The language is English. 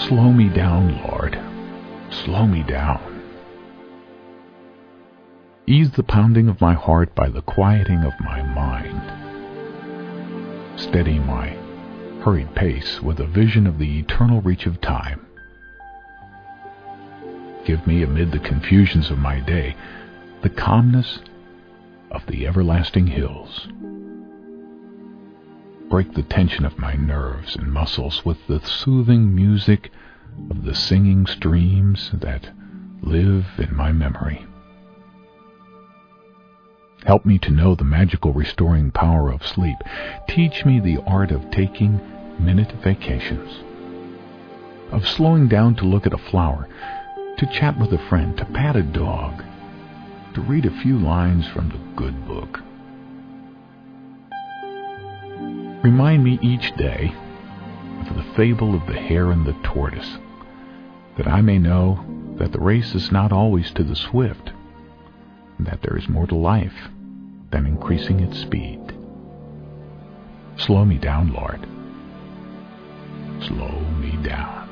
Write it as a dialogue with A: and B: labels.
A: Slow me down, Lord. Slow me down. Ease the pounding of my heart by the quieting of my mind. Steady my hurried pace with a vision of the eternal reach of time. Give me, amid the confusions of my day, the calmness of the everlasting hills. Break the tension of my nerves and muscles with the soothing music of the singing streams that live in my memory. Help me to know the magical restoring power of sleep. Teach me the art of taking minute vacations, of slowing down to look at a flower, to chat with a friend, to pat a dog, to read a few lines from the good book. Remind me each day of the fable of the hare and the tortoise, that I may know that the race is not always to the swift, and that there is more to life than increasing its speed. Slow me down, Lord. Slow me down.